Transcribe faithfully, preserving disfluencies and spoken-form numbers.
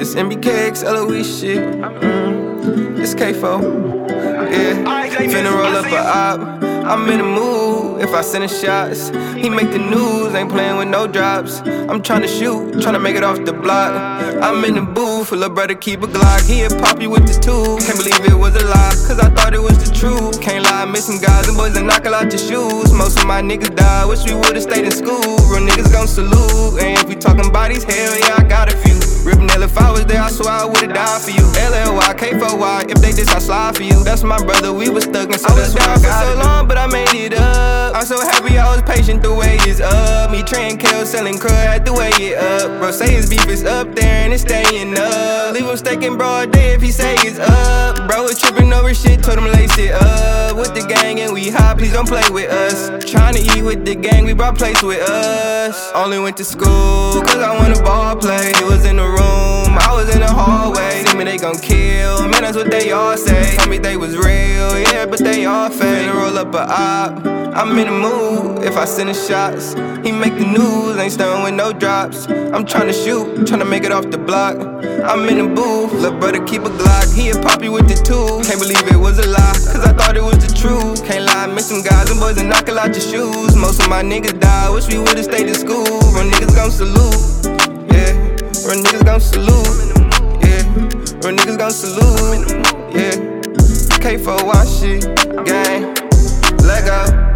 This M B K X L O E shit. Mm. This K four. Yeah. Finna roll up a op. I'm in the mood. If I send a shots, he make the news. Ain't playing with no drops. I'm tryna shoot, tryna make it off the block. I'm in the booth, little brother keep a Glock. He a poppy with the two. Can't believe it was a lie, cause I thought it was the truth. Can't lie, missing guys and boys that knock out your shoes. Most of my niggas died, wish we would've stayed in school. Real niggas gon' salute. And if we talking bodies, hell yeah, I got a few. Rip Nail, if I was there, I swear I would've died for you. L L Y, K four Y, if they diss, I slide for you. That's my brother, we was stuck in so that's why I got so long, but I made it up. I'm so happy I was patient, the way is up. Me, Trey and Kale selling crud, had to weigh it up. Bro, say his beef is up there and it's staying up. Leave him staking broad day if he say it's up. Bro was tripping over shit, told him lace it up. With the gang and we high, please don't play with us. Tryna eat with the gang, we brought plates with us. Only went to school, cause I wanna ball play. It was in the room, I was in the hallway. See me, they gon' kill, man, that's what they all say. Tell me they was real, yeah, but they all fake. Finna roll up a op, I'm in the mood. If I send the shots, he make the news. Ain't stunning with no drops. I'm tryna shoot, tryna make it off the block. I'm in the booth, little brother keep a Glock. He a poppy with the two. Can't believe it was a lie, cause I thought it was the truth. Can't lie, miss some guys and boys and knock out your shoes. Most of my niggas died, wish we would've stayed in school. Real niggas gon' salute, yeah. Real niggas gon' salute, yeah. Real niggas gon' salute, yeah. K four Y shit, gang, let go.